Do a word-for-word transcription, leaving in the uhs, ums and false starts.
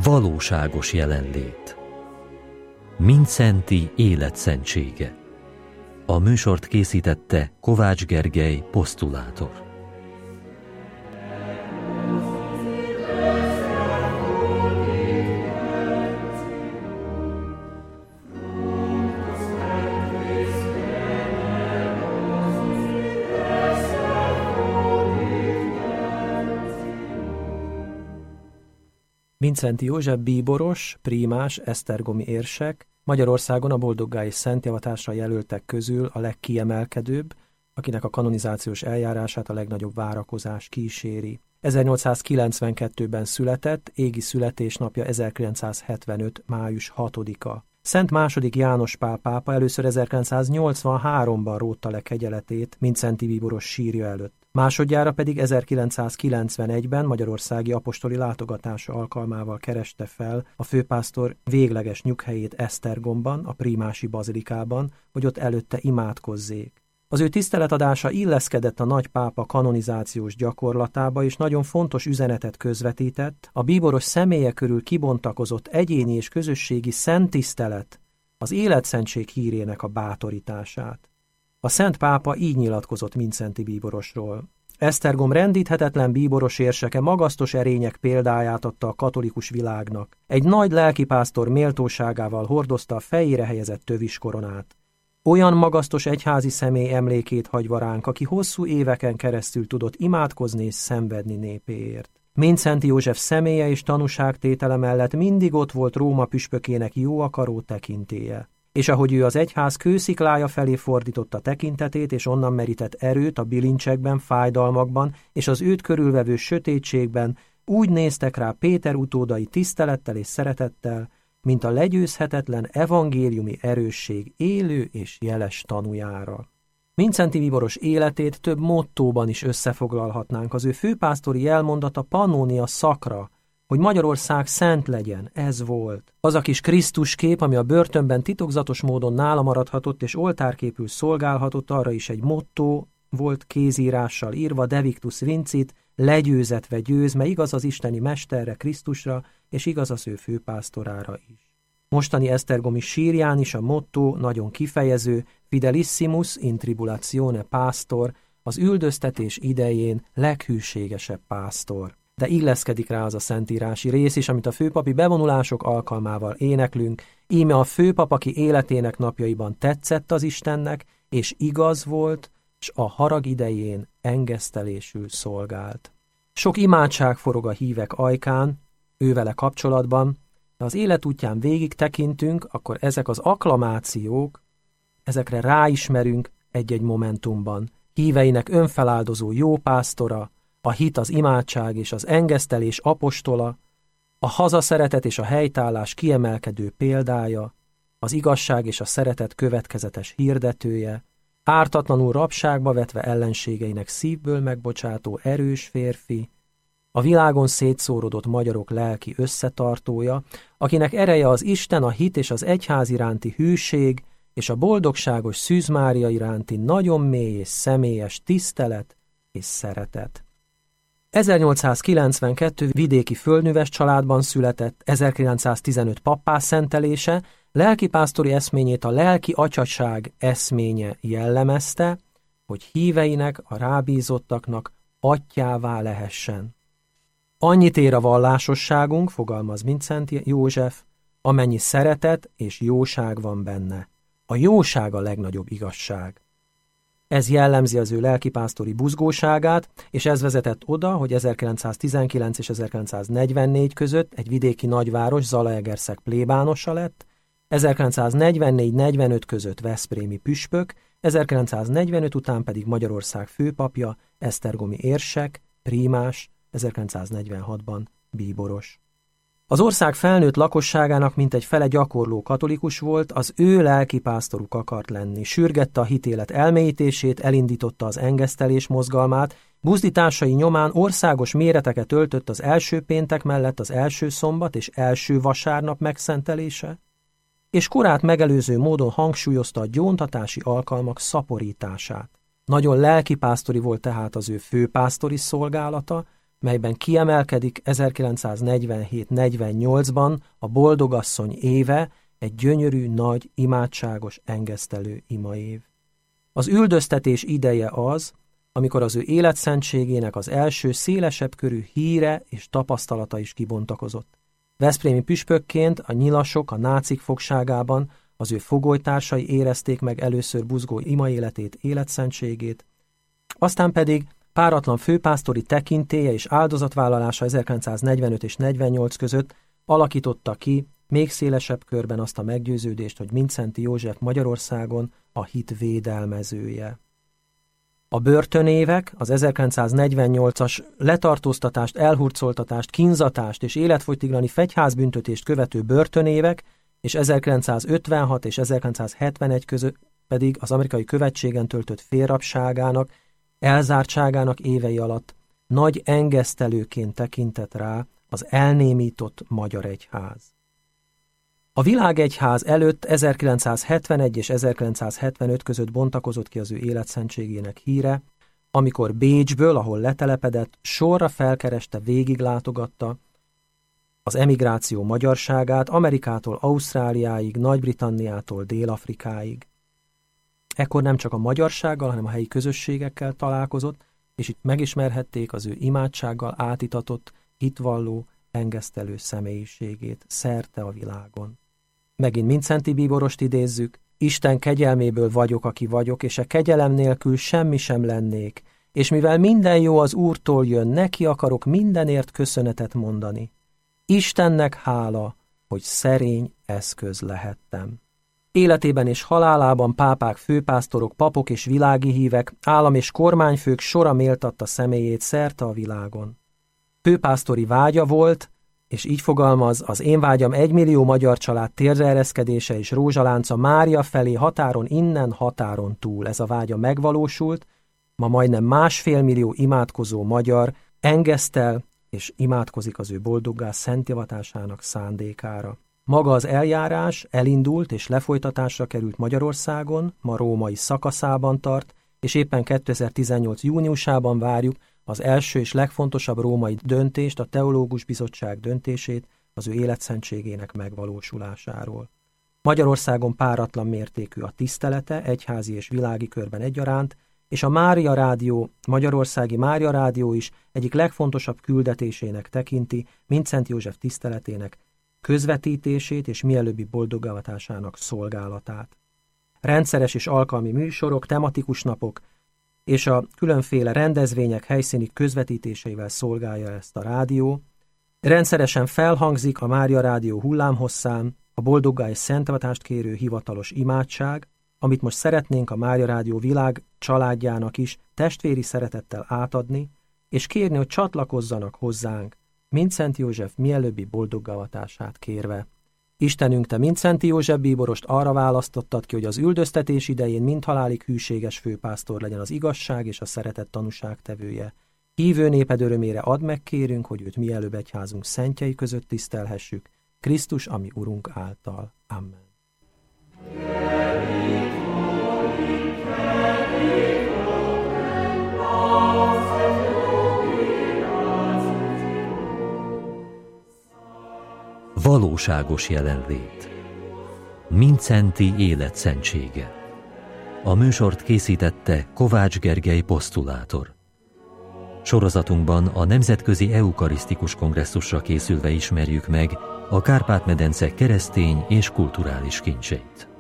valóságos jelenlét. Mindszenty életszentsége. A műsort készítette Kovács Gergely, posztulátor. Mindszenty József bíboros, prímás, esztergomi érsek, Magyarországon a boldoggá és szentjavatásra jelöltek közül a legkiemelkedőbb, akinek a kanonizációs eljárását a legnagyobb várakozás kíséri. ezernyolcszázkilencvenkettőben született, égi születésnapja ezerkilencszázhetvenöt. május hatodika. Szent második János Pál pápa először ezerkilencszáznyolcvanháromban rótta le kegyeletét Mindszenty bíboros sírja előtt. Másodjára pedig ezerkilencszázkilencvenegyben magyarországi apostoli látogatása alkalmával kereste fel a főpásztor végleges nyughelyét Esztergomban, a prímási bazilikában, hogy ott előtte imádkozzék. Az ő tiszteletadása illeszkedett a nagypápa kanonizációs gyakorlatába, és nagyon fontos üzenetet közvetített, a bíboros személye körül kibontakozott egyéni és közösségi szenttisztelet, az életszentség hírének a bátorítását. A szent pápa így nyilatkozott Mindszenty bíborosról. Esztergom rendíthetetlen bíboros érseke magasztos erények példáját adta a katolikus világnak. Egy nagy lelkipásztor méltóságával hordozta a fejére helyezett tövis koronát. Olyan magasztos egyházi személy emlékét hagyva ránk, aki hosszú éveken keresztül tudott imádkozni és szenvedni népéért. Mindszenty József személye és tanúságtétele mellett mindig ott volt Róma püspökének jó akaró tekintélye. És ahogy ő az egyház kősziklája felé fordította tekintetét, és onnan merített erőt a bilincsekben, fájdalmakban és az őt körülvevő sötétségben, úgy néztek rá Péter utódai tisztelettel és szeretettel, mint a legyőzhetetlen evangéliumi erősség élő és jeles tanújára. Mindszenty bíboros életét több mottóban is összefoglalhatnánk. Az ő főpásztori jelmondata Pannonia Sacra, hogy Magyarország szent legyen, ez volt. Az a kis Krisztus kép, ami a börtönben titokzatos módon nála maradhatott és oltárképül szolgálhatott, arra is egy motto volt kézírással írva, De Victus Vincit, legyőzetve győz, mert igaz az isteni mesterre, Krisztusra, és igaz az ő főpásztorára is. Mostani esztergomi sírján is a motto nagyon kifejező, Fidelissimus in tribulatione pastor, az üldöztetés idején leghűségesebb pásztor. De illeszkedik rá az a szentírási rész is, amit a főpapi bevonulások alkalmával éneklünk, íme a főpap, aki életének napjaiban tetszett az Istennek, és igaz volt, s a harag idején engesztelésül szolgált. Sok imádság forog a hívek ajkán, ővele kapcsolatban, de az életútján végig tekintünk, akkor ezek az akklamációk, ezekre ráismerünk egy-egy momentumban. Híveinek önfeláldozó jó pásztora, a hit, az imádság és az engesztelés apostola, a hazaszeretet és a helytállás kiemelkedő példája, az igazság és a szeretet következetes hirdetője, ártatlanul rabságba vetve ellenségeinek szívből megbocsátó erős férfi, a világon szétszórodott magyarok lelki összetartója, akinek ereje az Isten, a hit és az egyház iránti hűség, és a boldogságos Szűz Mária iránti nagyon mély és személyes tisztelet és szeretet. ezernyolcszázkilencvenkettő vidéki földműves családban született, ezerkilencszáztizenöt pappá szentelése, lelkipásztori eszményét a lelki atyatság eszménye jellemezte, hogy híveinek, a rábízottaknak atyjává lehessen. Annyit ér a vallásosságunk, fogalmaz Mindszenty József, amennyi szeretet és jóság van benne. A jóság a legnagyobb igazság. Ez jellemzi az ő lelkipásztori buzgóságát, és ez vezetett oda, hogy ezerkilencszáztizenkilenc és ezerkilencszáznegyvennégy között egy vidéki nagyváros Zalaegerszeg plébánosa lett, ezerkilencszáznegyvennégy negyvenöt között veszprémi püspök, ezerkilencszáznegyvenöt után pedig Magyarország főpapja, esztergomi érsek, prímás, ezerkilencszáznegyvenhatban bíboros. Az ország felnőtt lakosságának mintegy fele gyakorló katolikus volt, az ő lelkipásztoruk akart lenni. Sürgette a hitélet elmélyítését, elindította az engesztelés mozgalmát, buzdításai nyomán országos méreteket öltött az első péntek mellett az első szombat és első vasárnap megszentelése, és korát megelőző módon hangsúlyozta a gyóntatási alkalmak szaporítását. Nagyon lelkipásztori volt tehát az ő főpásztori szolgálata, melyben kiemelkedik ezerkilencszáznegyvenhét negyvennyolcban a Boldogasszony éve, egy gyönyörű, nagy, imádságos, engesztelő imaév. Az üldöztetés ideje az, amikor az ő életszentségének az első szélesebb körű híre és tapasztalata is kibontakozott. Veszprémi püspökként a nyilasok a nácik fogságában az ő fogolytársai érezték meg először buzgó imaéletét, életszentségét, aztán pedig páratlan főpásztori tekintélye és áldozatvállalása ezerkilencszáznegyvenöt és negyvennyolc között alakította ki még szélesebb körben azt a meggyőződést, hogy Mindszenty József Magyarországon a hit védelmezője. A börtönévek, az ezerkilencszáznegyvennyolcas letartóztatást, elhurcoltatást, kínzatást és életfogytiglani fegyházbüntetést követő börtönévek, és ezerkilencszázötvenhat és ezerkilencszázhetvenegy között pedig az amerikai követségen töltött félrabságának, elzártságának évei alatt nagy engesztelőként tekintett rá az elnémított magyar egyház. A világegyház előtt ezerkilencszázhetvenegy és ezerkilencszázhetvenöt között bontakozott ki az ő életszentségének híre, amikor Bécsből, ahol letelepedett, sorra felkereste, végiglátogatta az emigráció magyarságát Amerikától Ausztráliáig, Nagy-Britanniától Dél-Afrikáig. Ekkor nem csak a magyarsággal, hanem a helyi közösségekkel találkozott, és itt megismerhették az ő imádsággal átitatott, hitvalló, engesztelő személyiségét szerte a világon. Megint Mindszenty bíborost idézzük: Isten kegyelméből vagyok, aki vagyok, és a kegyelem nélkül semmi sem lennék, és mivel minden jó az Úrtól jön, neki akarok mindenért köszönetet mondani. Istennek hála, hogy szerény eszköz lehettem. Életében és halálában pápák, főpásztorok, papok és világi hívek, állam- és kormányfők sora méltatta személyét szerte a világon. Főpásztori vágya volt, és így fogalmaz: az én vágyam egymillió magyar család térdre ereszkedése és rózsalánca Mária felé határon innen, határon túl. Ez a vágya megvalósult, ma majdnem másfél millió imádkozó magyar engesztel és imádkozik az ő boldoggá szentjavatásának szándékára. Maga az eljárás elindult és lefolytatásra került Magyarországon, ma római szakaszában tart, és éppen kétezer-tizennyolc júniusában várjuk az első és legfontosabb római döntést, a Teológus Bizottság döntését az ő életszentségének megvalósulásáról. Magyarországon páratlan mértékű a tisztelete, egyházi és világi körben egyaránt, és a Mária Rádió, Magyarországi Mária Rádió is egyik legfontosabb küldetésének tekinti Mindszenty József tiszteletének közvetítését és mielőbbi boldoggavatásának szolgálatát. Rendszeres és alkalmi műsorok, tematikus napok és a különféle rendezvények helyszíni közvetítéseivel szolgálja ezt a rádió. Rendszeresen felhangzik a Mária Rádió hullámhosszán a boldoggá és szentjavatást kérő hivatalos imádság, amit most szeretnénk a Mária Rádió világ családjának is testvéri szeretettel átadni, és kérni, hogy csatlakozzanak hozzánk, Mindszenty József mielőbbi boldoggavatatását kérve. Istenünk, te Mindszenty József bíborost arra választottad ki, hogy az üldöztetés idején mindhalálig hűséges főpásztor legyen, az igazság és a szeretet tanúságtevője. Hívő néped örömére add meg, kérünk, hogy őt mielőbb egyházunk szentjei között tisztelhessük, Krisztus, ami Urunk által. Amen. Valóságos jelenlét. Mindszenty életszentsége. A műsort készítette Kovács Gergely posztulátor. Sorozatunkban a Nemzetközi Eukarisztikus Kongresszusra készülve ismerjük meg a Kárpát-medence keresztény és kulturális kincseit.